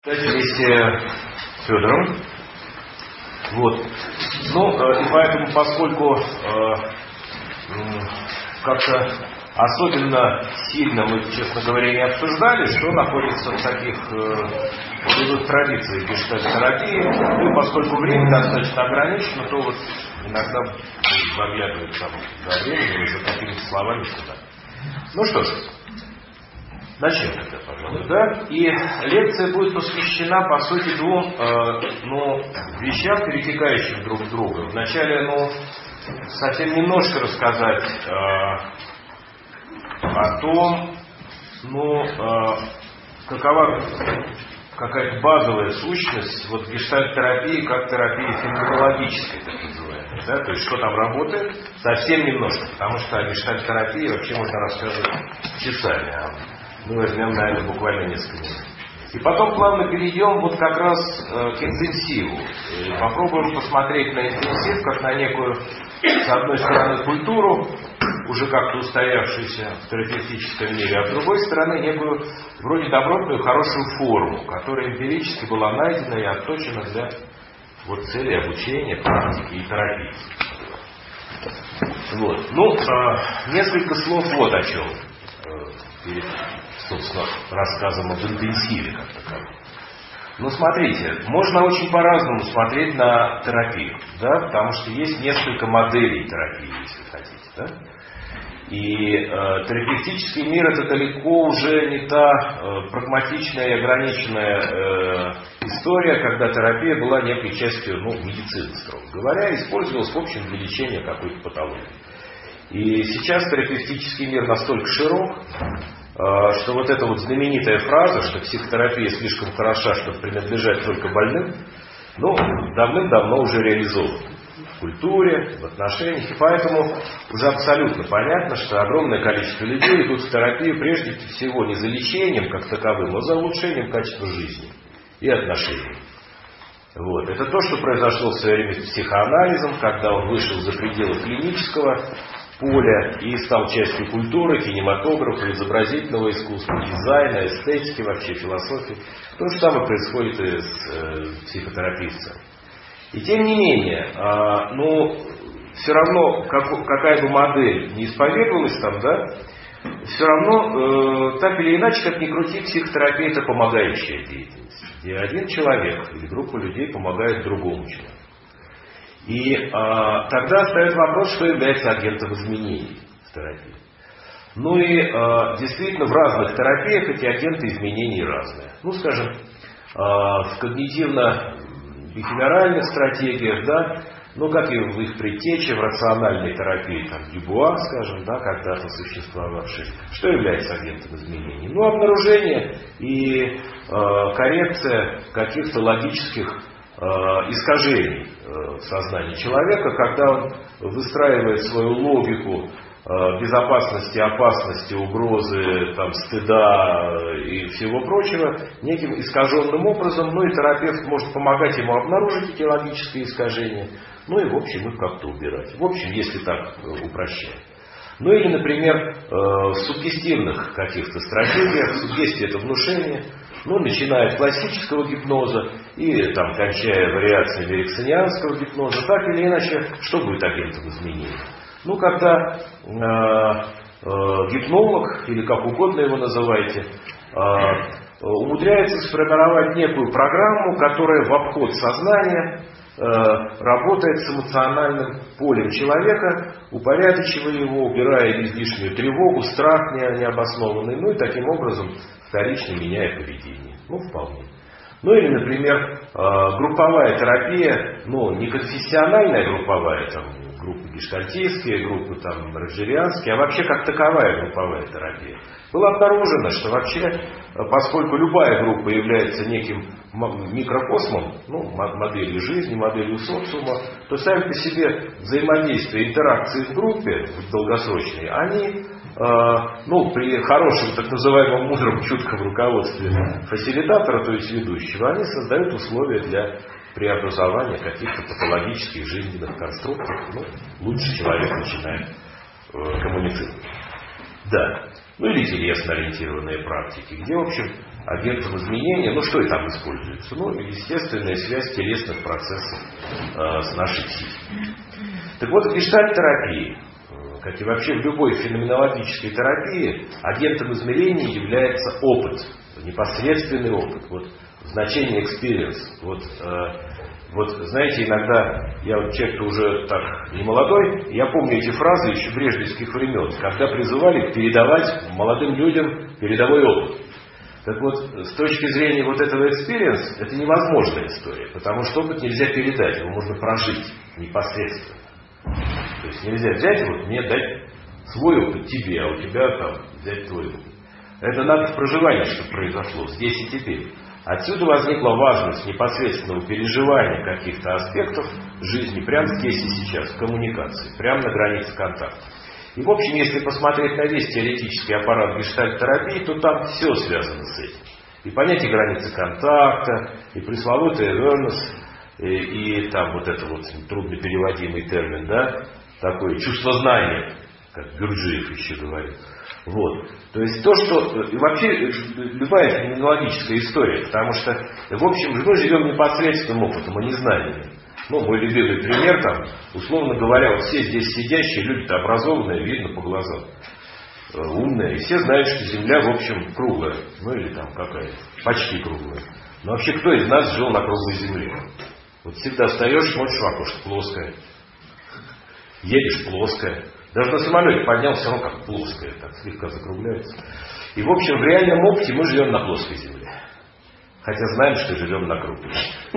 Вместе с Федором. Вот. Ну, и поэтому, поскольку как-то особенно сильно мы, честно говоря, не обсуждали, что находится в таких боевых традициях гештальт-терапии, ну, и поскольку время достаточно ограничено, то вот иногда заглядывают там за временем и за какими-то словами сюда. Ну что ж, начнем тогда, пожалуй, да? И лекция будет посвящена, по сути, двум вещам, перетекающим друг в друга. Вначале, совсем немножко рассказать о том, какова какая-то базовая сущность вот гештальт-терапии, как терапии феноменологической, так называемой. Да? То есть, что там работает, совсем немножко, потому что о гештальт-терапии вообще можно рассказывать часами, а мы возьмем, наверное, буквально несколько минут. И потом плавно перейдем вот как раз к интенсиву. И попробуем посмотреть на интенсив как на некую, с одной стороны, культуру, уже как-то устоявшуюся в терапевтическом мире, а с другой стороны, некую вроде добротную, хорошую форму, которая эмпирически была найдена и отточена для вот цели обучения, практики и терапии. Вот. Несколько слов вот о чем. Перед, собственно, рассказом об интенсиве как таковом. Смотрите, можно очень по-разному смотреть на терапию, да, потому что есть несколько моделей терапии, если хотите, да. И терапевтический мир — это далеко уже не та прагматичная и ограниченная история, когда терапия была некой частью медицины, строго говоря, использовалась в общем для лечения какой-то патологии. И сейчас терапевтический мир настолько широк, что вот эта вот знаменитая фраза, что психотерапия слишком хороша, чтобы принадлежать только больным, давным-давно уже реализована в культуре, в отношениях. И поэтому уже абсолютно понятно, что огромное количество людей идут в терапию прежде всего не за лечением как таковым, а за улучшением качества жизни и отношений. Вот. Это то, что произошло в свое время с психоанализом, когда он вышел за пределы клинического поля и стал частью культуры, кинематографа, изобразительного искусства, дизайна, эстетики, вообще философии. То же самое происходит и с психотерапией. И тем не менее, все равно, какая бы модель не исповедовалась там, да, все равно, так или иначе, как ни крути, психотерапия — это помогающая деятельность, где один человек или группа людей помогает другому человеку. И тогда встает вопрос, что является агентом изменений в терапии. Действительно, в разных терапиях эти агенты изменений разные. Скажем, в когнитивно-бихевиоральных стратегиях, да, как и в их предтече, в рациональной терапии, Дюбуа, скажем, да, когда-то существовавшей, что является агентом изменений? Обнаружение и коррекция каких-то логических искажений в сознании человека, когда он выстраивает свою логику безопасности, опасности, угрозы, стыда и всего прочего неким искаженным образом, и терапевт может помогать ему обнаружить эти логические искажения, и в общем их как-то убирать. В общем, если так упрощать. Или, например, в суггестивных каких-то стратегиях, суггестия — это внушение, начиная от классического гипноза и кончая вариациями эриксонианского гипноза, так или иначе, что будет агентом изменений? Когда гипнолог, или как угодно его называйте, умудряется сформировать некую программу, которая в обход сознания работает с эмоциональным полем человека, упорядочивая его, убирая излишнюю тревогу, страх необоснованный, и таким образом вторично меняя поведение. Вполне. Или, например, групповая терапия, не конфессиональная групповая, группы гештальтистские, группы роджерианские, а вообще как таковая групповая терапия. Было обнаружено, что вообще, поскольку любая группа является неким микрокосмом, моделью жизни, моделью социума, то сами по себе взаимодействие, интеракции в группе, в долгосрочной, они при хорошем, так называемом мудром, чутком руководстве фасилитатора, то есть ведущего, они создают условия для преобразования каких-то патологических жизненных конструктов. Лучше человек начинает коммуницировать. Да. Или телесно-ориентированные практики, где, в общем, агентом изменения. Ну, что и там используется? Ну, естественная связь телесных процессов с нашей психикой. Так вот, в гештальт-терапии, как и вообще в любой феноменологической терапии, агентом измерения является опыт, непосредственный опыт. Вот значение experience. Вот, знаете, иногда, я вот человек уже так не молодой, я помню эти фразы еще брежневских времен, когда призывали передавать молодым людям передовой опыт. Так вот, с точки зрения вот этого experience, это невозможная история, потому что опыт нельзя передать, его можно прожить непосредственно. То есть нельзя взять, вот мне дать свой опыт тебе, а у тебя там взять твой опыт. Это надо в проживании, чтобы произошло, здесь и теперь. Отсюда возникла важность непосредственного переживания каких-то аспектов жизни прямо здесь и сейчас, в коммуникации, прямо на границе контакта. И в общем, если посмотреть на весь теоретический аппарат гештальт-терапии, то там все связано с этим. И понятие границы контакта, и пресловутый awareness, и там вот это вот труднопереводимый термин, да, такое чувство знания, как Гурджиев еще говорит. Вот. То есть то, что... И вообще любая феноменологическая история, потому что, в общем, мы живем непосредственным опытом, а не знаниями. Ну, мой любимый пример, там, условно говоря, вот все здесь сидящие люди-то образованные, видно по глазам, умные, и все знают, что Земля, в общем, круглая. Ну, или там какая-то, почти круглая. Но вообще, кто из нас жил на круглой Земле? Вот всегда встаешь, смотришь в окошко, плоское. Едешь, плоское. Даже на самолете поднялся, все равно как плоское, так слегка закругляется. И, в общем, в реальном опыте мы живем на плоской Земле. Хотя знаем, что живем на круглой.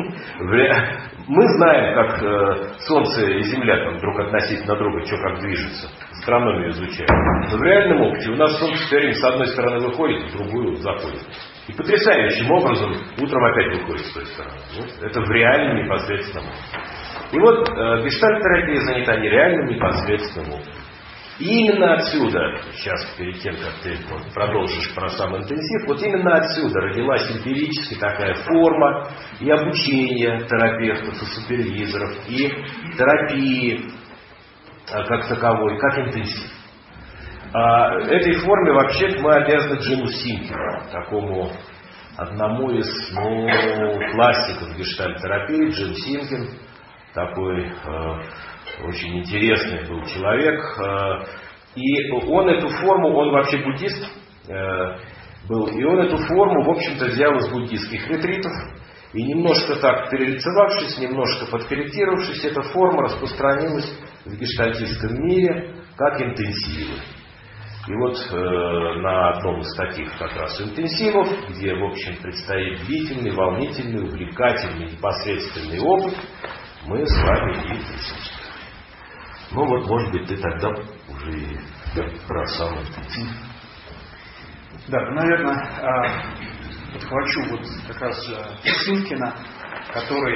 Мы знаем, как Солнце и Земля там друг относительно друга, что как движется. Астрономию изучаем. Но в реальном опыте у нас Солнце все время с одной стороны выходит, с другую заходит. И потрясающим образом утром опять выходит с той стороны. Вот. Это в реальном непосредственном опыте. И вот гештальт-терапия занята нереальным непосредственным опытом. И именно отсюда, сейчас перед тем, как ты продолжишь про сам интенсив, вот именно отсюда родилась эмпирически такая форма и обучения терапевтов и супервизоров, и терапии как таковой, как интенсив. Этой форме вообще мы обязаны Джиму Синкеру, такому одному из классиков гештальт-терапии. Джим Синкер, такой очень интересный был человек. И он эту форму, он вообще буддист был, и он эту форму, в общем-то, взял из буддистских ретритов. И немножко так перелицевавшись, немножко подкорректировавшись, эта форма распространилась в гештальтистском мире как интенсивы. И вот на одном из таких как раз интенсивов, где, в общем, предстоит длительный, волнительный, увлекательный, непосредственный опыт, мы с вами и присутствуем. Ну вот, может быть, ты тогда уже и про сам интенсив. Да, наверное, подхвачу вот как раз Синкина, который,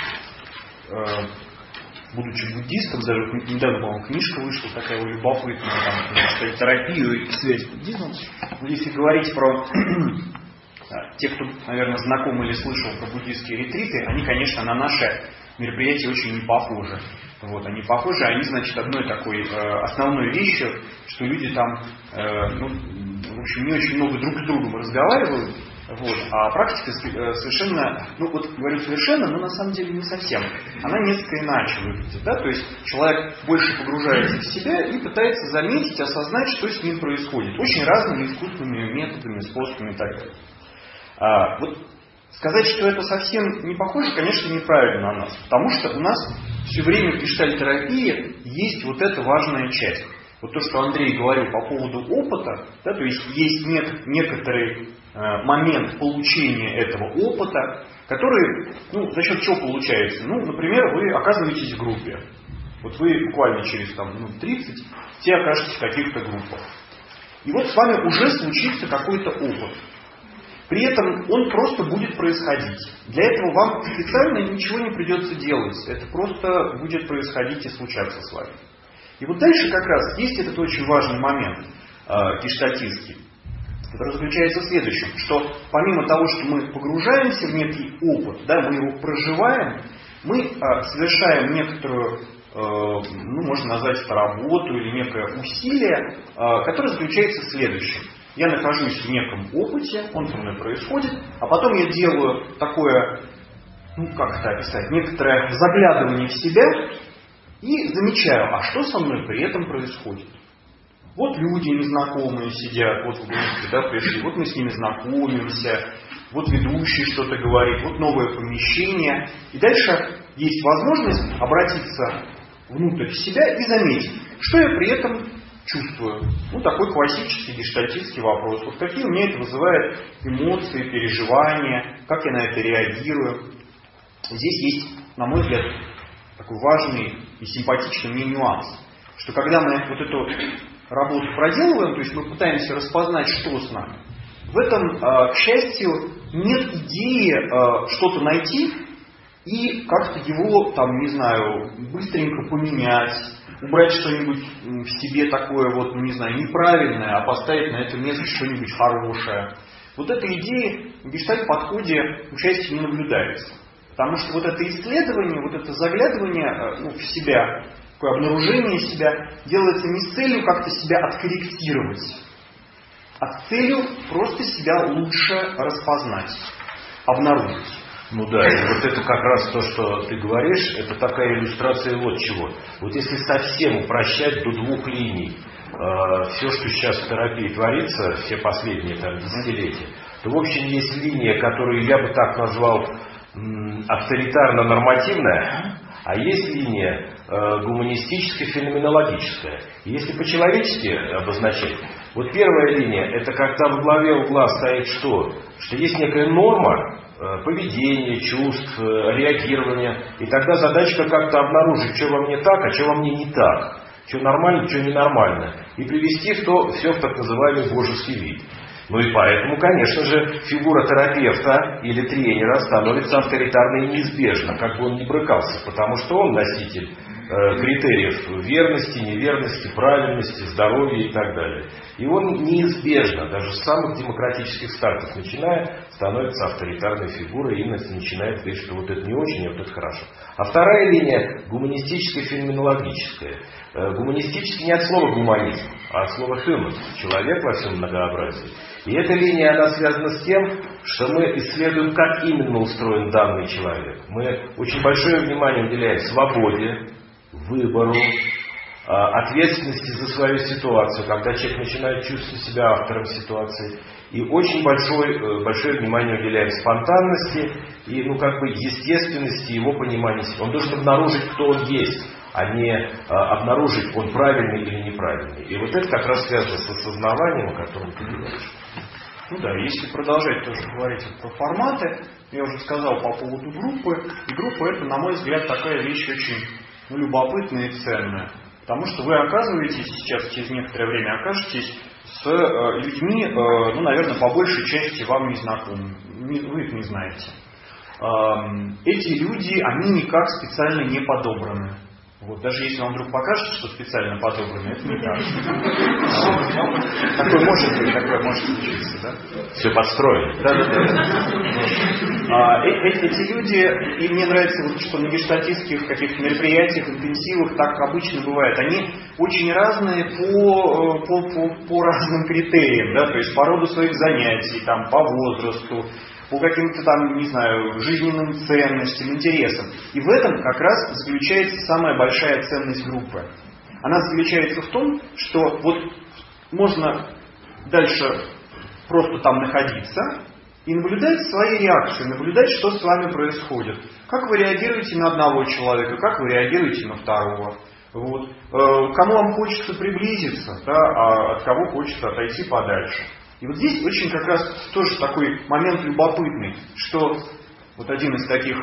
будучи буддистом, даже недавно, по-моему, книжка вышла такая любопытная, там, терапию и связь с буддизмом. Если говорить про те, кто, наверное, знаком или слышал про буддистские ретриты, они, конечно, на наши мероприятия очень не похожи. Вот, они похожи, они, значит, одной такой основной вещью, что люди там, в общем, не очень много друг с другом разговаривают, вот, а практика совершенно, ну вот говорю совершенно, но на самом деле не совсем. Она несколько иначе выглядит, да, то есть человек больше погружается в себя и пытается заметить, осознать, что с ним происходит. Очень разными искусственными методами, способами и так далее. Вот сказать, что это совсем не похоже, конечно, неправильно на нас, потому что у нас все время в гештальт-терапии есть вот эта важная часть. Вот то, что Андрей говорил по поводу опыта, да, то есть есть некоторый момент получения этого опыта, который, за счет чего получается? Например, вы оказываетесь в группе. Вот вы буквально через 30 все окажетесь в каких-то группах. И вот с вами уже случится какой-то опыт. При этом он просто будет происходить. Для этого вам специально ничего не придется делать. Это просто будет происходить и случаться с вами. И вот дальше как раз есть этот очень важный момент гештальтистский, который заключается в следующем, что помимо того, что мы погружаемся в некий опыт, да, мы его проживаем, мы совершаем некоторую, можно назвать это работу или некое усилие, которое заключается в следующем. я нахожусь в неком опыте, он со мной происходит, а потом я делаю такое, как это описать, некоторое заглядывание в себя и замечаю, а что со мной при этом происходит. Вот люди незнакомые сидят, вот в группе, да, пришли, вот мы с ними знакомимся, вот ведущий что-то говорит, вот новое помещение. И дальше есть возможность обратиться внутрь себя и заметить, что я при этом чувствую. Такой классический гештальтистский вопрос. Вот какие у меня это вызывает эмоции, переживания, как я на это реагирую. Здесь есть, на мой взгляд, такой важный и симпатичный мне нюанс, что когда мы вот эту работу проделываем, то есть мы пытаемся распознать, что с нами, в этом, к счастью, нет идеи что-то найти и как-то его, там, не знаю, быстренько поменять, убрать что-нибудь в себе такое вот, неправильное, а поставить на это место что-нибудь хорошее. Вот этой идеи в гештальт-подходе, к счастью, не наблюдается. Потому что вот это исследование, вот это заглядывание в себя, такое обнаружение себя, делается не с целью как-то себя откорректировать, а с целью просто себя лучше распознать, обнаружить. И вот это как раз то, что ты говоришь, это такая иллюстрация вот чего. Вот если совсем упрощать до 2 линий все, что сейчас в терапии творится, все последние десятилетия, то в общем есть линия, которую я бы так назвал авторитарно-нормативная, а есть линия гуманистически-феноменологическая. И если по-человечески обозначать, вот первая линия, это когда во главе угла стоит что? Что есть некая норма поведения, чувств, реагирования, и тогда задачка как-то обнаружить, что во мне так, а что во мне не так, что нормально, что ненормально, и привести все в так называемый божеский вид. И поэтому, конечно же, фигура терапевта или тренера становится авторитарной неизбежно, как бы он ни брыкался, потому что он носитель критериев верности, неверности, правильности, здоровья и так далее. И он неизбежно, даже с самых демократических стартов начиная, становится авторитарной фигурой и начинает говорить, что вот это не очень, а вот это хорошо. А вторая линия гуманистическо-феноменологическая. Гуманистически не от слова гуманизм, а от слова human, человек во всем многообразии. И эта линия, она связана с тем, что мы исследуем, как именно устроен данный человек. Мы очень большое внимание уделяем свободе, выбору, ответственности за свою ситуацию, когда человек начинает чувствовать себя автором ситуации. И очень большое внимание уделяем спонтанности и естественности его понимания. Он должен обнаружить, кто он есть, а не обнаружить, он правильный или неправильный. И вот это как раз связано с осознаванием, о котором ты говоришь. Если продолжать тоже говорить про форматы, я уже сказал по поводу группы. И группа это, на мой взгляд, такая вещь очень любопытная и ценная. Потому что вы оказываетесь сейчас, через некоторое время окажетесь с людьми, наверное, по большей части вам не знакомы. Вы их не знаете. Эти люди, они никак специально не подобраны. Даже если вам вдруг покажется, что специально подобраны, это не так. Такое может случиться, да? Все подстроено. Да. Эти люди, и мне нравится, что на гештальтистских каких-то мероприятиях, интенсивах так обычно бывает, они очень разные по разным критериям, да, то есть по роду своих занятий, по возрасту, по каким-то жизненным ценностям, интересам. И в этом как раз заключается самая большая ценность группы. Она заключается в том, что можно дальше просто там находиться и наблюдать свои реакции, наблюдать, что с вами происходит. Как вы реагируете на одного человека, как вы реагируете на второго. Кому вам хочется приблизиться, да, а от кого хочется отойти подальше. И здесь очень как раз тоже такой момент любопытный, что один из таких,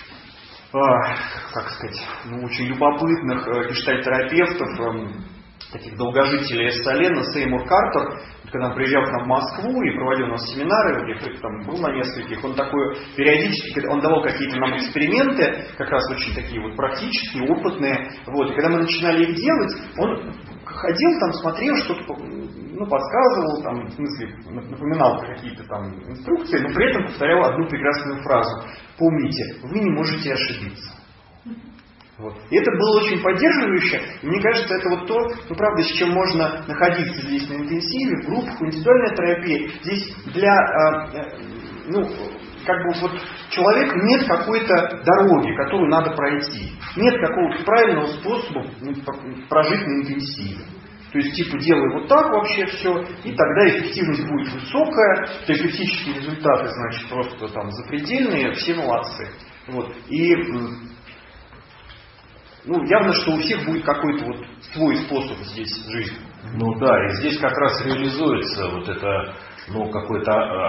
очень любопытных гештальт-терапевтов, таких долгожителей Эссалена, Сеймур Картер, когда он приезжал к нам в Москву и проводил у нас семинары, я был на нескольких, он такой периодически, он давал какие-то нам эксперименты, как раз очень такие практические, опытные, и когда мы начинали их делать, он ходил смотрел, что-то подсказывал, напоминал какие-то инструкции, но при этом повторял одну прекрасную фразу. Помните, вы не можете ошибиться. Вот. И это было очень поддерживающе. И мне кажется, это вот то, ну, правда, с чем можно находиться здесь на интенсиве, в группах, индивидуальная терапия. Здесь для, как бы вот человеку нет какой-то дороги, которую надо пройти. Нет какого-то правильного способа прожить на интенсиве. То есть, типа, делай вот так вообще все, и тогда эффективность будет высокая, терапевтические результаты, значит, просто там запредельные, все молодцы. Вот. И явно, что у всех будет какой-то вот свой способ здесь жизни. Ну да, и здесь как раз реализуется вот это, какое-то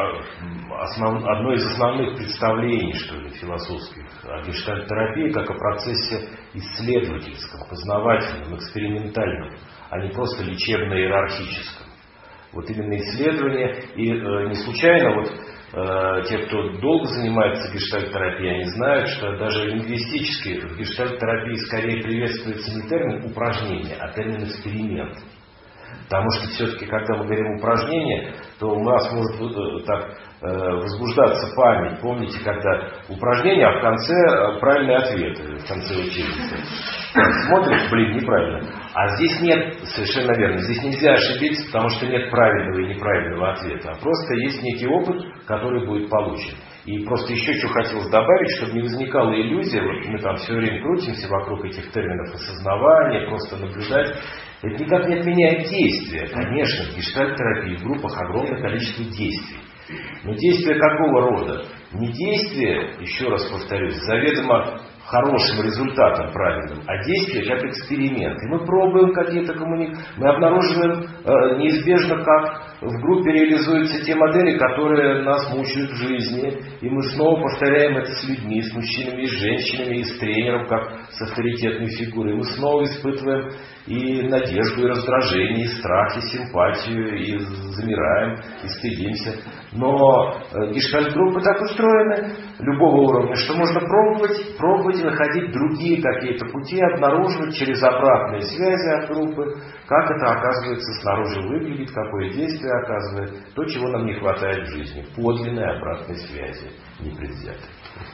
одно из основных представлений, что ли, философских о гештальт-терапии, как о процессе исследовательском, познавательном, экспериментальном, а не просто лечебно-иерархическом. Вот именно исследование, и не случайно те, кто долго занимается гештальт-терапией, они знают, что даже лингвистически в гештальт-терапии скорее приветствуется не термин упражнение, а термин эксперимент. Потому что все-таки, когда мы говорим упражнение, то у нас может возбуждаться память. Помните, когда упражнение, а в конце правильные ответы, в конце учебника. Смотришь, неправильно. А здесь нет, совершенно верно, здесь нельзя ошибиться, потому что нет правильного и неправильного ответа. А просто есть некий опыт, который будет получен. И просто еще что хотелось добавить, чтобы не возникала иллюзия, вот мы там все время крутимся вокруг этих терминов осознавания, просто наблюдать. Это никак не отменяет действия. Конечно, в гештальт-терапии в группах огромное количество действий. Но действия какого рода? Не действия, еще раз повторюсь, заведомо хорошим результатом правильным, а действия как эксперимент. И мы пробуем какие-то коммуникации, мы обнаруживаем неизбежно, как в группе реализуются те модели, которые нас мучают в жизни. И мы снова повторяем это с людьми, с мужчинами, и с женщинами, и с тренером, как с авторитетной фигурой. И мы снова испытываем и надежду, и раздражение, и страх, и симпатию, и замираем, и стыдимся. Но гештальт-группы так устроены, любого уровня, что можно пробовать и находить другие какие-то пути, обнаруживать через обратные связи от группы, как это, оказывается, снаружи выглядит, какое действие оказывает, то, чего нам не хватает в жизни. Подлинной обратной связи, непредвзятой.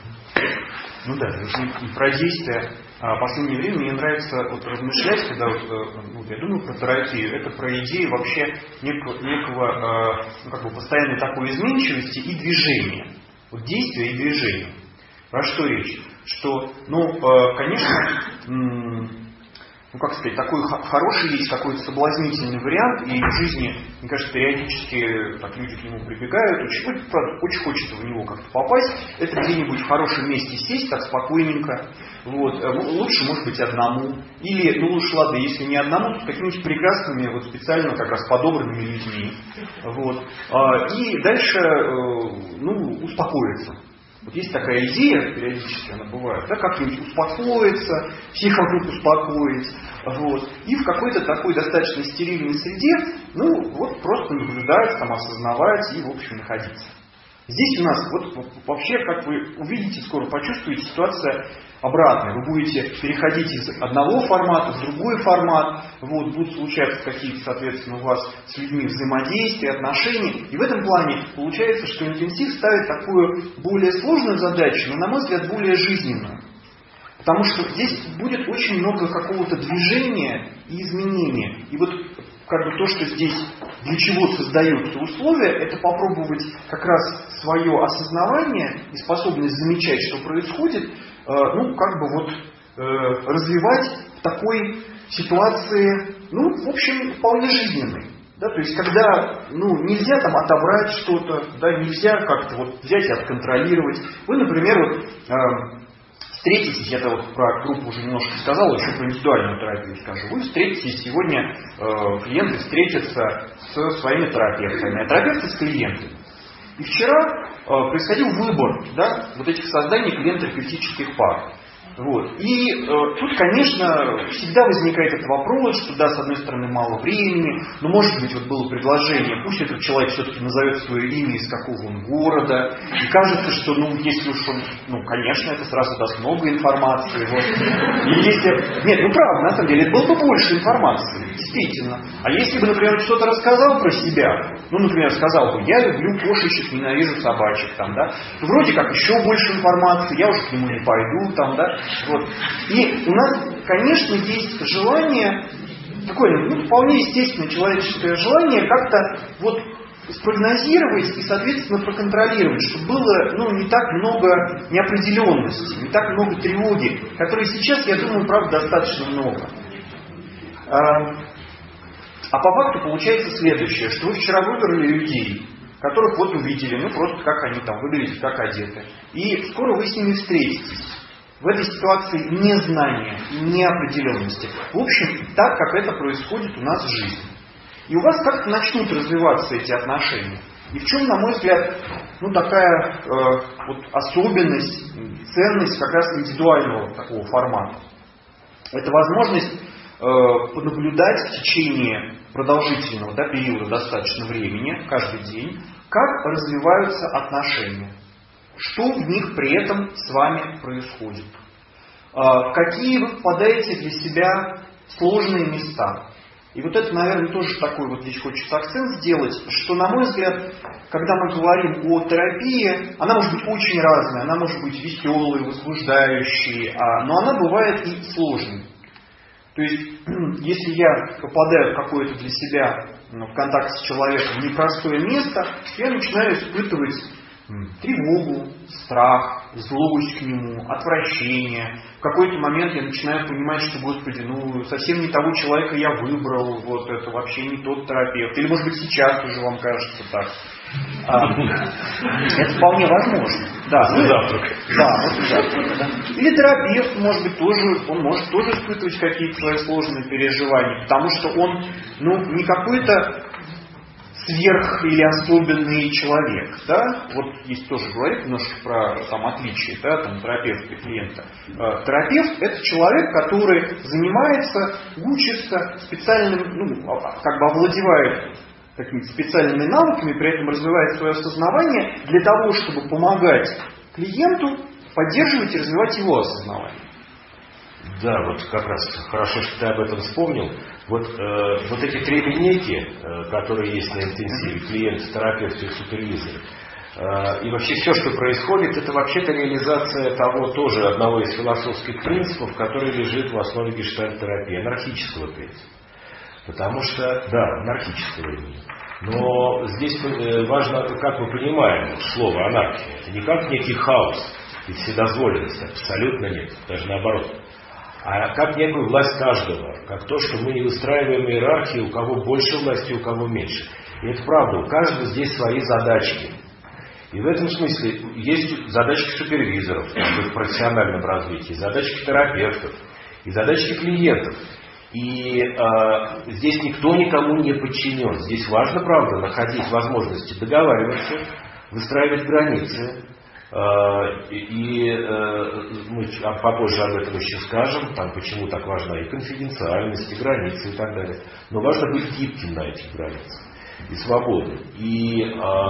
Ну да, про действия. В последнее время мне нравится размышлять, когда я думаю про терапию, это про идею вообще некого постоянной такой изменчивости и движения. Вот действия и движения. Про что речь? Что, конечно, такой хороший есть какой-то соблазнительный вариант, и в жизни, мне кажется, периодически так люди к нему прибегают, очень хочется в него как-то попасть, это где-нибудь в хорошем месте сесть, так спокойненько, лучше, может быть, одному, или, лучше, ладно, если не одному, то с какими-нибудь прекрасными, специально как раз подобранными людьми, и дальше, успокоиться. Вот есть такая идея, периодически она бывает, как-нибудь успокоиться, всех вокруг успокоить, и в какой-то такой достаточно стерильной среде, просто наблюдать, осознавать и, в общем, находиться. Здесь у нас, вообще, как вы увидите, скоро почувствуете, ситуация обратная. Вы будете переходить из одного формата в другой формат, будут случаться какие-то, соответственно, у вас с людьми взаимодействия, отношения. И в этом плане получается, что интенсив ставит такую более сложную задачу, но, на мой взгляд, более жизненную. Потому что здесь будет очень много какого-то движения и изменения. И то, что здесь для чего создаются условия, это попробовать как раз свое осознавание и способность замечать, что происходит, развивать в такой ситуации, в общем, вполне жизненной. Да, то есть, когда нельзя отобрать что-то, нельзя как-то взять и отконтролировать. Вы, например, встретитесь, я про группу уже немножко сказал, еще про индивидуальную терапию скажу. Вы встретитесь сегодня, клиенты встретятся со своими терапевтами, а терапевты с клиентами. И вчера происходил выбор этих созданий клиент-терапевтических пар. И тут, конечно, всегда возникает этот вопрос, что с одной стороны мало времени, но может быть было предложение, пусть этот человек все-таки назовет свое имя, из какого он города, и кажется, что если уж он, конечно, это сразу даст много информации. И если... Нет, правда, на самом деле, это было бы больше информации, действительно. А если бы, например, что-то рассказал про себя, например, сказал бы, я люблю кошечек, ненавижу собачек, то вроде как еще больше информации, я уже к нему не пойду, Вот. И у нас, конечно, есть желание, такое вполне естественное человеческое желание как-то вот спрогнозировать и, соответственно, проконтролировать, чтобы было не так много неопределенности, не так много тревоги, которой сейчас, я думаю, правда, достаточно много. А по факту получается следующее, что вы вчера выбрали людей, которых вот увидели, просто как они там выглядят, как одеты. И скоро вы с ними встретитесь. В этой ситуации незнания и неопределенности. В общем, так, как это происходит у нас в жизни. И у вас как-то начнут развиваться эти отношения. И в чем, на мой взгляд, такая особенность, ценность как раз индивидуального такого формата. Это возможность понаблюдать в течение продолжительного периода достаточно времени, каждый день, как развиваются отношения. Что в них при этом с вами происходит. Какие вы попадаете для себя сложные места. И вот это, наверное, тоже такой здесь хочется акцент сделать, что, на мой взгляд, когда мы говорим о терапии, она может быть очень разная, она может быть веселой, возбуждающей, но она бывает и сложной. То есть, если я попадаю в какое-то для себя в контакт с человеком в непростое место, я начинаю испытывать тревогу, страх, злость к нему, отвращение. В какой-то момент я начинаю понимать, что, Господи, совсем не того человека я выбрал, это вообще не тот терапевт. Или, может быть, сейчас уже вам кажется так. Это вполне возможно. Завтрак. Да. Или терапевт, может быть, он может тоже испытывать какие-то свои сложные переживания, потому что он, не какой-то сверх или особенный человек. Да? Есть тоже говорит немножко про отличие терапевта и клиента. Терапевт — это человек, который занимается, учится специальным, овладевает какими-то специальными навыками, при этом развивает свое осознавание для того, чтобы помогать клиенту поддерживать и развивать его осознавание. Да, как раз хорошо, что ты об этом вспомнил. Эти 3 линейки, которые есть на интенсиве, клиент, терапевт и супервизор, и вообще все, что происходит, это вообще-то реализация тоже одного из философских принципов, который лежит в основе гештальт-терапии, анархического принципа. Потому что, анархического именно. Но здесь важно, как мы понимаем слово анархия. Это не как некий хаос и вседозволенность, абсолютно нет, даже наоборот. А как некую власть каждого, как то, что мы не выстраиваем иерархии, у кого больше власти, у кого меньше. И это правда, у каждого здесь свои задачки. И в этом смысле есть задачки супервизоров в профессиональном развитии, задачки терапевтов и задачки клиентов. И здесь никто никому не подчинен. Здесь важно, правда, находить возможности договариваться, выстраивать границы. Мы попозже об этом еще скажем, почему так важна и конфиденциальность, и границы и так далее. Но важно быть гибким на этих границах и свободным. И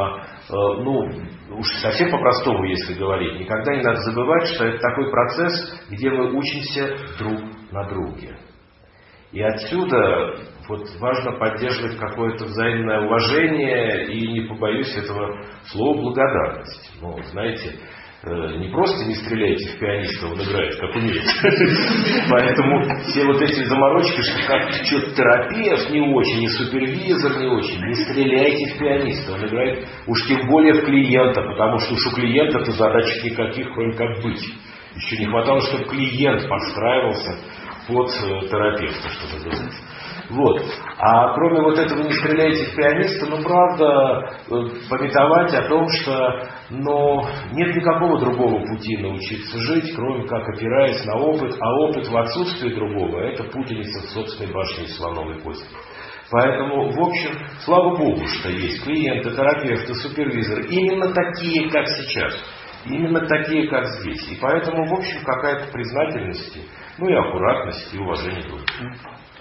уж совсем по-простому, если говорить, никогда не надо забывать, что это такой процесс, где мы учимся друг на друге. И отсюда важно поддерживать какое-то взаимное уважение и, не побоюсь этого слова, благодарность. Знаете, не просто не стреляйте в пианиста, он играет как умеет. Поэтому все эти заморочки, что как что-то терапевт не очень, и супервизор не очень, не стреляйте в пианиста, он играет уж тем более в клиента, потому что уж у клиента-то задач никаких, кроме как быть. Еще не хватало, чтобы клиент подстраивался под терапевта, что называется. А кроме этого не стреляйте в пианиста, правда, памятовать о том, что нет никакого другого пути научиться жить, кроме как опираясь на опыт, а опыт в отсутствии другого — это путаница в собственной башне из слоновой кости. Поэтому, в общем, слава Богу, что есть клиенты, терапевты, супервизоры, именно такие, как сейчас. Именно такие, как здесь. И поэтому, в общем, какая-то признательность, и аккуратность, и уважение друг к другу.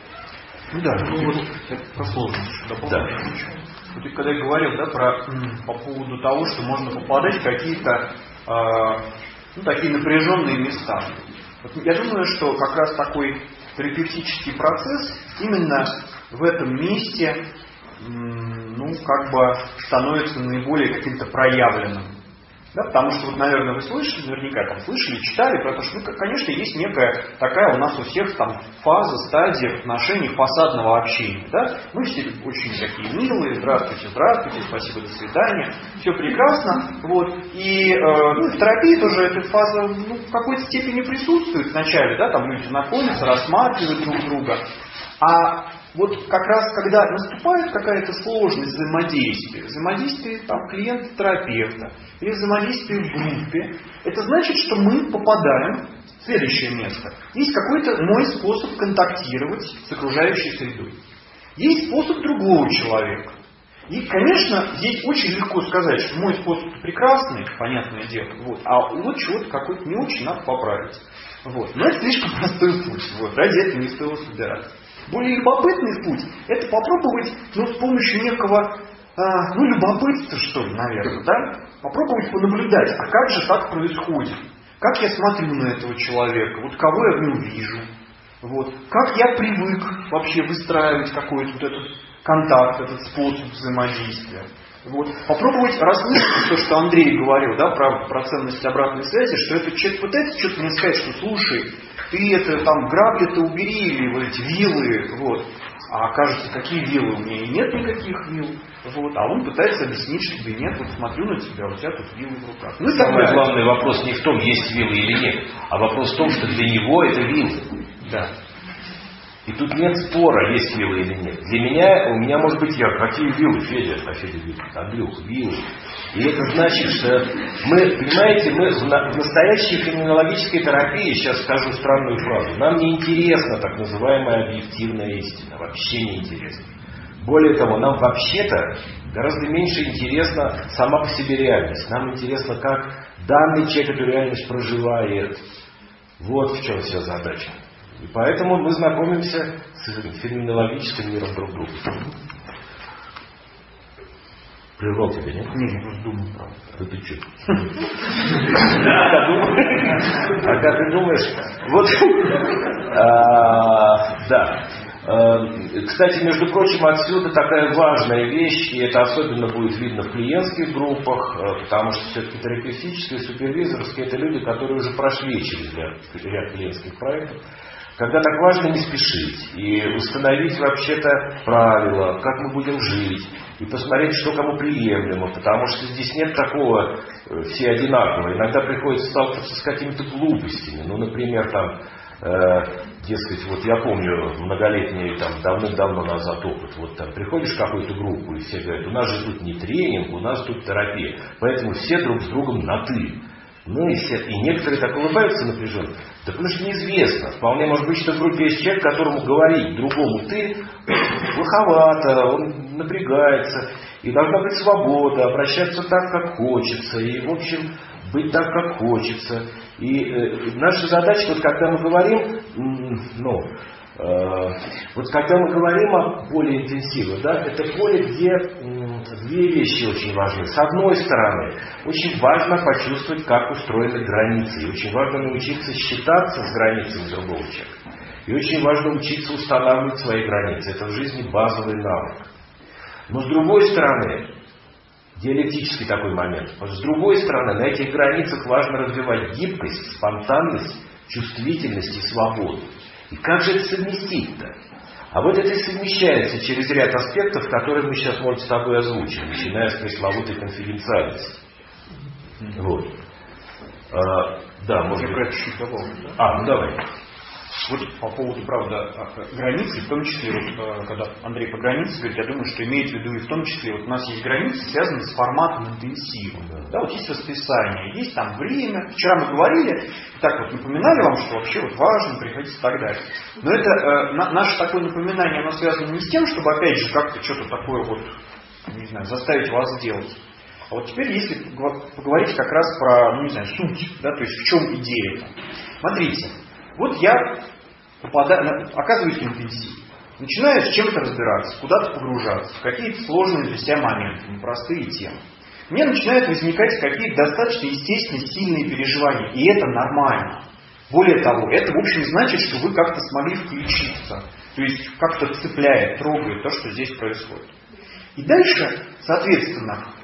Это про сложность. Когда я говорил по поводу того, что можно попадать в какие-то такие напряженные места. Я думаю, что как раз такой терапевтический процесс именно в этом месте становится наиболее каким-то проявленным. Да, потому что, вот, наверное, вы слышали, наверняка там слышали, читали про то, что, ну, конечно, есть некая такая у нас у всех там фаза, стадия в отношениях фасадного общения. Да? Мы все очень такие милые, здравствуйте, здравствуйте, спасибо, до свидания, все прекрасно. Вот. И в терапии тоже эта фаза в какой-то степени присутствует вначале, да, там люди знакомятся, рассматривают друг друга. А вот как раз, когда наступает какая-то сложность взаимодействия там, клиента-терапевта или взаимодействия в группе, это значит, что мы попадаем в следующее место. Есть какой-то мой способ контактировать с окружающей средой. Есть способ другого человека. И, конечно, здесь очень легко сказать, что мой способ прекрасный, понятное дело, вот, а вот чего-то какой-то не очень надо поправить. Вот. Но это слишком простой путь. Вот. Ради этого не стоило собираться. Более любопытный путь – это попробовать, с помощью некого, любопытства, что ли, наверное, да? Попробовать понаблюдать, а как же так происходит? Как я смотрю на этого человека? Вот кого я в нем вижу? Вот. Как я привык вообще выстраивать какой-то вот этот контакт, этот способ взаимодействия? Вот. Попробовать расслышать то, что Андрей говорил, да, про ценность обратной связи, что этот человек пытается что-то мне сказать, что слушай, ты это там грабли-то убери, или вот эти виллы, вот. А окажется, какие виллы? У меня и нет никаких вилл. Вот. А он пытается объяснить, что да нет, вот смотрю на тебя, у тебя тут виллы в руках. Ну, самый главный вопрос не в том, есть виллы или нет, а вопрос в том, что для него это виллы. Да. И тут нет спора, есть виллы или нет. У меня может быть какие виллы, Федя, Андрюх, виллы. И это значит, что мы в настоящей криминологической терапии, сейчас скажу странную фразу, нам не интересна так называемая объективная истина, вообще не интересна. Более того, нам вообще-то гораздо меньше интересна сама по себе реальность. Нам интересно, как данный человек эту реальность проживает. Вот в чем вся задача. И поэтому мы знакомимся с феноменологическим миром друг друга. Прервал тебя, нет? Не, я просто думаю, правда. Да ты что? А как ты думаешь? Вот, да. Кстати, между прочим, отсюда такая важная вещь, и это особенно будет видно в клиентских группах, потому что все-таки терапевтические, супервизорские — это люди, которые уже прошли через ряд клиентских проектов. Когда так важно не спешить и установить вообще-то правила, как мы будем жить, и посмотреть, что кому приемлемо, потому что здесь нет такого, все одинаковые. Иногда приходится сталкиваться с какими-то глупостями. Например, дескать, вот я помню многолетний, давным-давно назад опыт. Вот там приходишь в какую-то группу, и все говорят, у нас же тут не тренинг, у нас тут терапия. Поэтому все друг с другом на «ты». И некоторые так улыбаются напряженно. Да потому что неизвестно. Вполне может быть, что в группе есть человек, которому говорить другому «ты» плоховато, он напрягается. И должна быть свобода, обращаться так, как хочется. И, в общем, быть так, как хочется. И наша задача, вот когда мы говорим, когда мы говорим о поле интенсива, да, это поле, где две вещи очень важны. С одной стороны, очень важно почувствовать, как устроены границы. И очень важно научиться считаться с границами другого человека. И очень важно учиться устанавливать свои границы. Это в жизни базовый навык. Но с другой стороны, диалектический такой момент. С другой стороны, на этих границах важно развивать гибкость, спонтанность, чувствительность и свободу. И как же это совместить-то? А вот это и совмещается через ряд аспектов, которые мы сейчас, может, с тобой озвучим, начиная с пресловутой конфиденциальности. Вот. Да, может быть. Это чуть добавлю, да? Давай. Вот по поводу, правда, границы, в том числе, вот, когда Андрей по границе говорит, я думаю, что имеет в виду и в том числе, вот у нас есть границы, связанные с форматом интенсива. Да, вот есть расписание, есть там время. Вчера мы говорили, так вот напоминали вам, что вообще вот важно приходить и так далее. Но это наше такое напоминание, оно связано не с тем, чтобы опять же как-то что-то такое вот, не знаю, заставить вас сделать. А вот теперь, если поговорить как раз про, суть, да, то есть в чем идея. Смотрите. Вот я оказываюсь в интенсиве, начинаю с чем-то разбираться, куда-то погружаться, в какие-то сложные для себя моменты, непростые темы. Мне начинают возникать какие-то достаточно естественные, сильные переживания, и это нормально. Более того, это в общем значит, что вы как-то смогли включиться, то есть как-то цепляет, трогает то, что здесь происходит. И дальше, соответственно,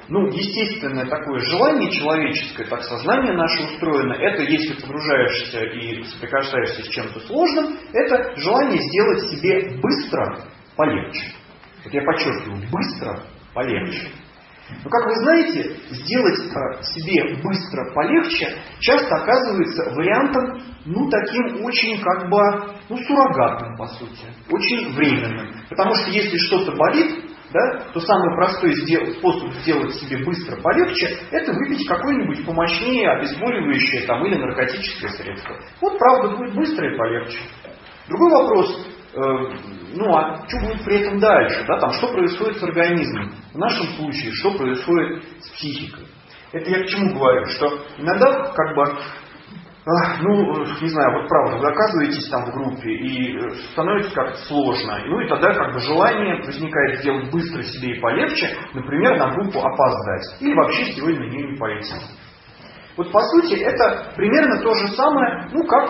естественное такое желание человеческое, так сознание наше устроено, это если погружаешься и соприкасаешься с чем-то сложным, это желание сделать себе быстро полегче. Вот я подчеркиваю, быстро полегче. Но, как вы знаете, сделать себе быстро полегче часто оказывается вариантом, таким очень суррогатным, по сути, очень временным. Потому что если что-то болит, то самый простой способ сделать себе быстро полегче, это выпить какое-нибудь помощнее обезболивающее или наркотическое средство. Вот правда будет быстро и полегче. Другой вопрос, а что будет при этом дальше? Что происходит с организмом? В нашем случае, что происходит с психикой? Это я к чему говорю? Что иногда правда, вы оказываетесь в группе и становится как-то сложно. И тогда желание возникает сделать быстро себе и полегче, например, на группу опоздать. Или вообще сегодня на нее не пойти. Вот по сути это примерно то же самое,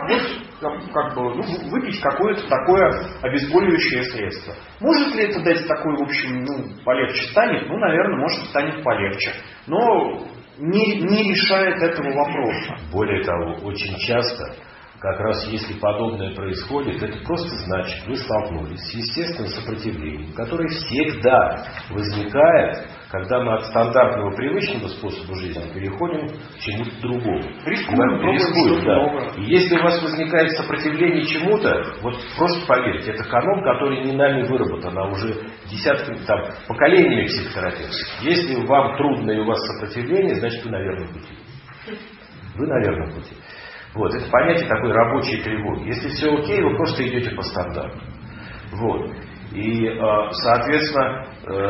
выпить какое-то такое обезболивающее средство. Может ли это дать такой, в общем, полегче станет? Наверное, может станет полегче. Но не решает этого вопроса. Более того, очень часто, как раз если подобное происходит, это просто значит, вы столкнулись с естественным сопротивлением, которое всегда возникает, когда мы от стандартного привычного способа жизни переходим к чему-то другому. Рискуем, да. И если у вас возникает сопротивление чему-то, просто поверьте, это канон, который не нами выработан, а уже десятками, поколениями психотерапевтов. Если вам трудно и у вас сопротивление, значит вы на верном пути. Вы на верном пути. Это понятие такой рабочей тревоги. Если все окей, вы просто идете по стандарту. И, соответственно,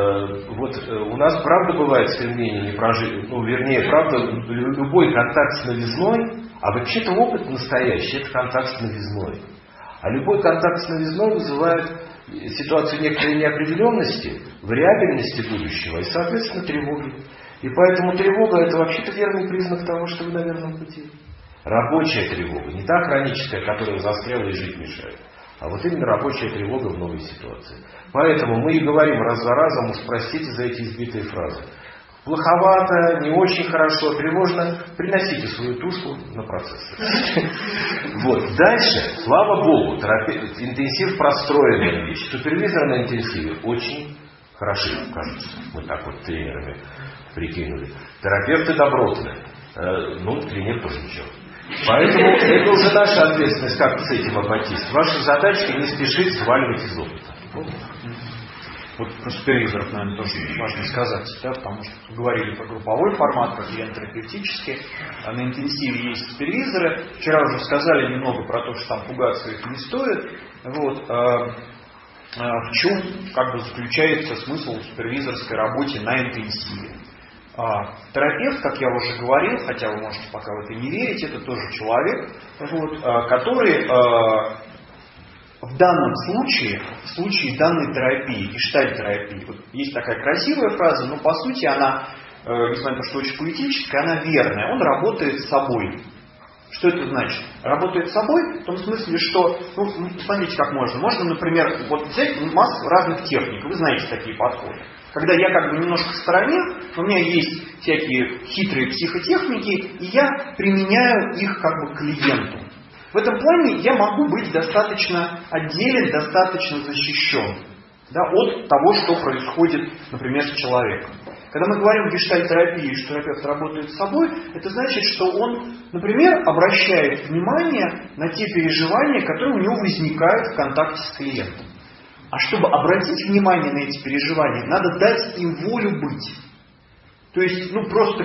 у нас правда бывает стремление не прожить, правда, любой контакт с новизной, а вообще-то опыт настоящий, это контакт с новизной. А любой контакт с новизной вызывает ситуацию некоторой неопределенности, вариабельности будущего и, соответственно, тревоги. И поэтому тревога – это вообще-то верный признак того, что вы на верном пути. Рабочая тревога, не та хроническая, которая застряла и жить мешает, а именно рабочая тревога в новой ситуации. Поэтому мы и говорим раз за разом, простите за эти избитые фразы. Плоховато, не очень хорошо, тревожно, приносите свою тушку на процесс. Дальше, слава Богу, интенсив простроенная вещь. Супервизор на интенсиве очень хороши, кажется. Мы так тренерами прикинули. Терапевты добротные. Тренер тоже ничего. Поэтому это уже наша ответственность, как с этим обойтись. Ваша задача не спешить сваливать из опыта. Про супервизоров, наверное, тоже важно сказать, потому что говорили про групповой формат, про клиент-терапевтический. На интенсиве есть супервизоры. Вчера уже сказали немного про то, что там пугаться их не стоит. В чем заключается смысл в супервизорской работе на интенсиве? Терапевт, как я уже говорил, хотя вы можете пока в это не верить, это тоже человек, который в данном случае, в случае данной терапии, гештальт-терапии, есть такая красивая фраза, но по сути она, несмотря на то, что очень поэтическая, она верная. Он работает с собой. Что это значит? Работает с собой в том смысле, что, смотрите, как можно. Можно, например, взять массу разных техник. Вы знаете такие подходы. Когда я немножко в стороне, у меня есть всякие хитрые психотехники, и я применяю их к клиенту. В этом плане я могу быть достаточно отделен, достаточно защищен от того, что происходит, например, с человеком. Когда мы говорим о гештальт-терапии, что терапевт работает с собой, это значит, что он, например, обращает внимание на те переживания, которые у него возникают в контакте с клиентом. А чтобы обратить внимание на эти переживания, надо дать им волю быть. То есть, просто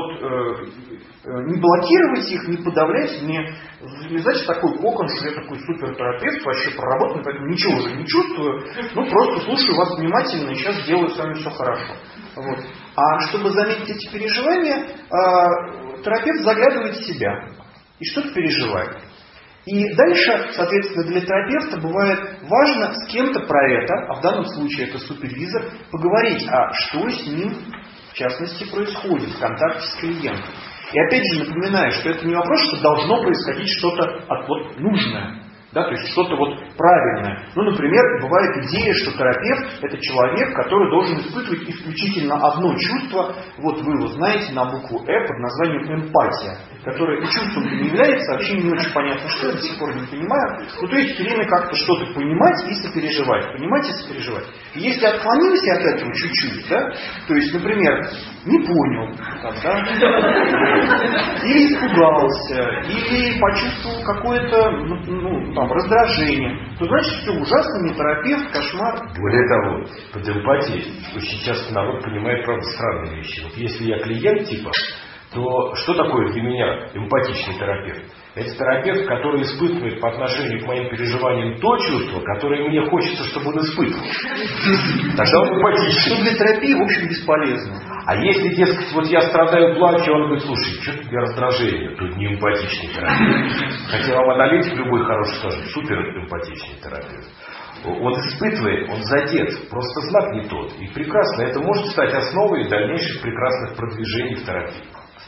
не блокировать их, не подавлять, не залезать в такой кокон, что я такой супертерапевт, вообще проработанный, поэтому ничего уже не чувствую, просто слушаю вас внимательно и сейчас делаю с вами все хорошо. А чтобы заметить эти переживания, терапевт заглядывает в себя и что-то переживает. И дальше, соответственно, для терапевта бывает важно с кем-то про это, а в данном случае это супервизор, поговорить, а что с ним, в частности, происходит в контакте с клиентом. И опять же напоминаю, что это не вопрос, что должно происходить что-то нужное. Да, то есть что-то вот правильное. Ну, например, бывает идея, что терапевт – это человек, который должен испытывать исключительно одно чувство. Вот вы его знаете на букву «Э» под названием эмпатия, которая и чувством не является, вообще не очень понятно, что я до сих пор не понимаю. Ну, то есть все время как-то что-то понимать и сопереживать. Понимать и сопереживать. И если отклонился от этого чуть-чуть, да, то есть, например, не понял, да, или испугался, или почувствовал какое-то раздражение, то значит, все ужасно, не терапевт, кошмар. Более того, под эмпатией очень часто народ понимает, правда, странные вещи. Вот если я клиент типа, то что такое для меня эмпатичный терапевт? Это терапевт, который испытывает по отношению к моим переживаниям то чувство, которое мне хочется, чтобы он испытывал. Тогда он эмпатичный. Что для терапии, в общем, бесполезно. А если, дескать, вот я страдаю, плачу, он говорит, слушай, что тебе раздражение? Тут не эмпатичный терапевт. Хотя вам аналитик любой хороший скажет, супер эмпатичный терапевт. Он испытывает, он задет, просто знак не тот. И прекрасно, это может стать основой дальнейших прекрасных продвижений в терапии.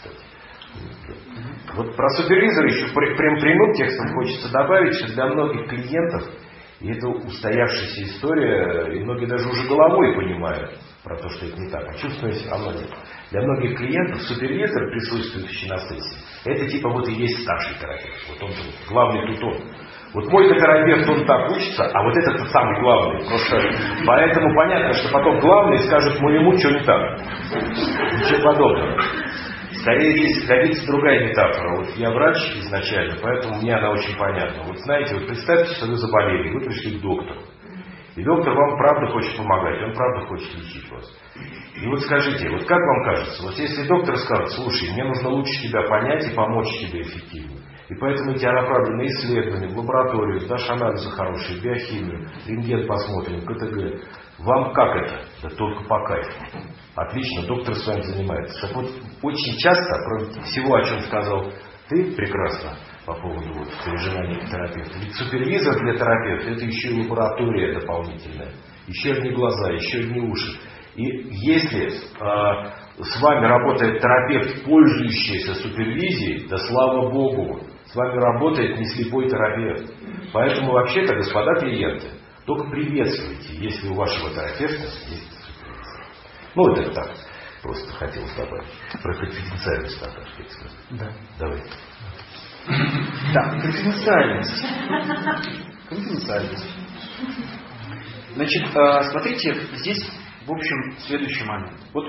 Вот про супервизора еще прямым текстом хочется добавить, что для многих клиентов, и это устоявшаяся история, и многие даже уже головой понимают про то, что это не так, а чувствуют все равно нет. Для многих клиентов супервизор, присутствующий на сессии, это типа вот и есть старший терапевт. Вот он главный тут он. Вот мой терапевт, он так учится, а вот этот самый главный. Просто поэтому понятно, что потом главный скажет моему, что не так. Ничего подобного. Скорее здесь годится другая метафора. Вот я врач изначально, поэтому мне она очень понятна. Вот знаете, вот представьте, что вы заболели, вы пришли к доктору. И доктор вам правда хочет помогать, он правда хочет лечить вас. И вот скажите, вот как вам кажется, вот если доктор скажет, слушай, мне нужно лучше тебя понять и помочь тебе эффективнее. И поэтому тебя направлю на исследование, в лабораторию, сдашь анализы хорошие, биохимию, рентген посмотрим, КТГ. Вам как это? Да только по кайфу. Отлично, доктор с вами занимается. Так вот, очень часто, кроме всего, о чем сказал ты прекрасно по поводу вот, переживаний терапевта, ведь супервизор для терапевта это еще и лаборатория дополнительная. Еще одни глаза, еще одни уши. И если с вами работает терапевт, пользующийся супервизией, да слава Богу, с вами работает не слепой терапевт. Поэтому вообще-то, господа клиенты, только приветствуйте, если у вашего терапевта есть супервизор. Ну, это так. Просто хотелось добавить. Про конфиденциальность надо сказать. Да. Давай. Да, конфиденциальность. Конфиденциальность. Значит, смотрите, здесь, в общем, следующий момент. Вот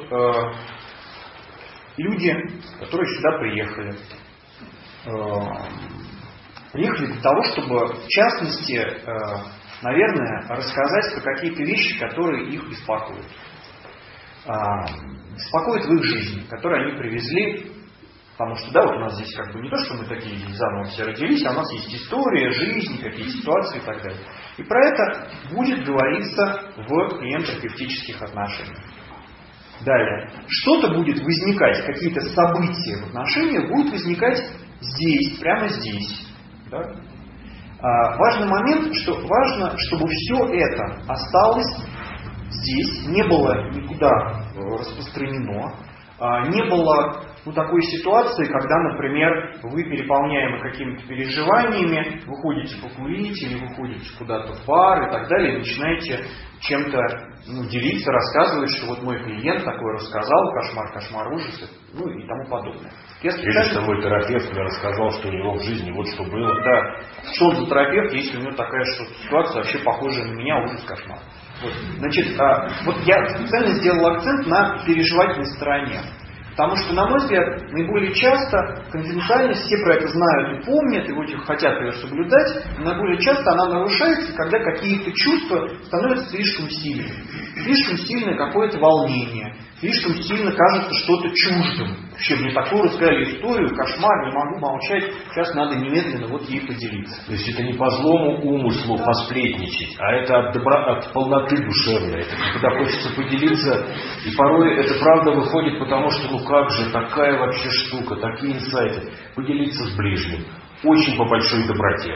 люди, которые сюда приехали для того, чтобы, в частности, наверное, рассказать про какие-то вещи, которые их беспокоят. Беспокоят в их жизни, которые они привезли. Потому что, да, вот у нас здесь как бы не то, что мы такие заново все родились, а у нас есть история, жизнь, какие-то ситуации и так далее. И про это будет говориться в клиент-терапевтических отношениях. Далее. Что-то будет возникать, какие-то события в отношениях будут возникать здесь, прямо здесь. Да? Важный момент, что важно, чтобы все это осталось здесь, не было никуда распространено, не было такой ситуации, когда, например, вы переполняемы какими-то переживаниями, выходите покурить или выходите куда-то в бар и так далее, и начинаете чем-то делиться, рассказывать, что вот мой клиент такой рассказал, кошмар, ужас, и тому подобное. Или что мой терапевт мне рассказал, что у него в жизни вот что было. Да. Что он за терапевт, если у него такая ситуация вообще похожая на меня, ужас, кошмар. Вот. Значит, вот я специально сделал акцент на переживательной стороне. Потому что, на мой взгляд, наиболее часто конфиденциальность, все про это знают и помнят, и вот хотят ее соблюдать, но наиболее часто она нарушается, когда какие-то чувства становятся слишком сильными. Слишком сильное какое-то волнение, слишком сильно кажется что-то чуждым. Вообще, мне такую рассказали историю, кошмар, не могу молчать, сейчас надо немедленно вот ей поделиться. То есть это не по злому умыслу посплетничать, а это от полноты душевной. Это когда хочется поделиться, и порой это правда выходит, потому что как же, такая вообще штука, такие инсайты. Поделиться с ближним. Очень по большой доброте.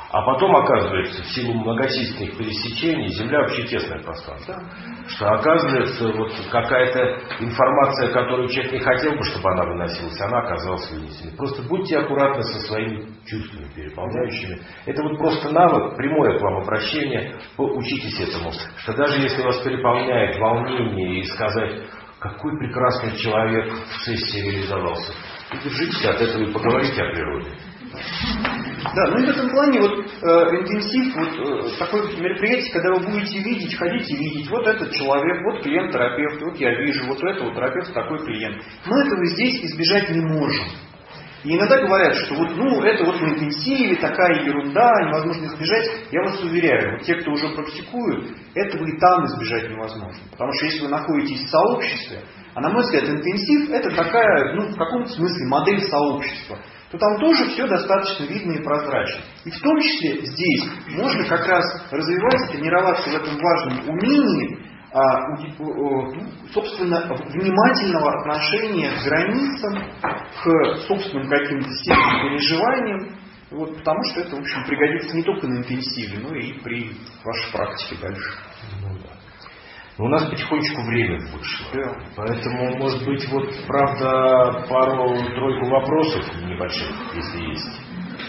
А потом оказывается, в силу многочисленных пересечений, Земля вообще тесное пространство. Что оказывается, вот какая-то информация, которую человек не хотел бы, чтобы она выносилась, она оказалась вынесена. Просто будьте аккуратны со своими чувствами переполняющими. Это вот просто навык, прямое к вам обращение. Учитесь этому. Что даже если вас переполняет волнение и сказать, какой прекрасный человек в сессии реализовался, и держитесь от этого и поговорите о природе. Да, ну и в этом плане вот интенсив, вот такое мероприятие, когда вы будете видеть, ходить и видеть, вот этот человек, вот клиент-терапевт, вот я вижу, вот у этого терапевта такой клиент. Мы этого здесь избежать не можем. И иногда говорят, что вот, ну, это вот на интенсиве, такая ерунда, невозможно избежать. Я вас уверяю, вот те, кто уже практикуют, этого и там избежать невозможно. Потому что если вы находитесь в сообществе, а на мой взгляд, интенсив это такая, ну, в каком-то смысле модель сообщества, то там тоже все достаточно видно и прозрачно. И в том числе здесь можно как раз развиваться, тренироваться в этом важном умении, собственно, внимательного отношения к границам, к собственным каким-то сильным переживаниям, вот, потому что это, в общем, пригодится не только на интенсиве, но и при вашей практике дальше. Но у нас потихонечку время вышло. Да. Поэтому, может быть, вот, правда, пару-тройку вопросов небольших, если есть.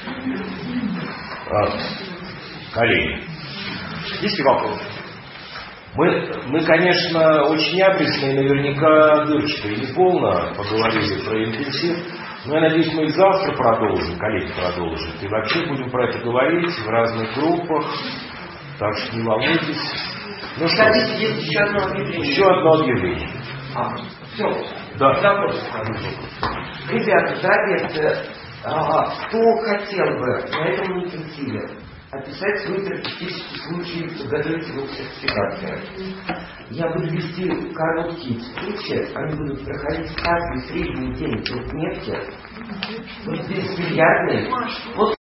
Коллеги. Есть ли вопросы? Мы, конечно, очень абресно и наверняка дырчато и неполно поговорили про интенсив. Но я надеюсь, мы и завтра продолжим, коллеги продолжат. И вообще будем про это говорить в разных группах. Так что не волнуйтесь. Ну что, есть еще одно объявление. Еще одно объявление. Все. Да. Ребята, терапевты, кто хотел бы на этом интенсиве описать свой терапевтический случай и подготовить его к сертификации. Я буду вести короткие встречи, они будут проходить каждый средний день труднефти. Вот здесь миллиардный.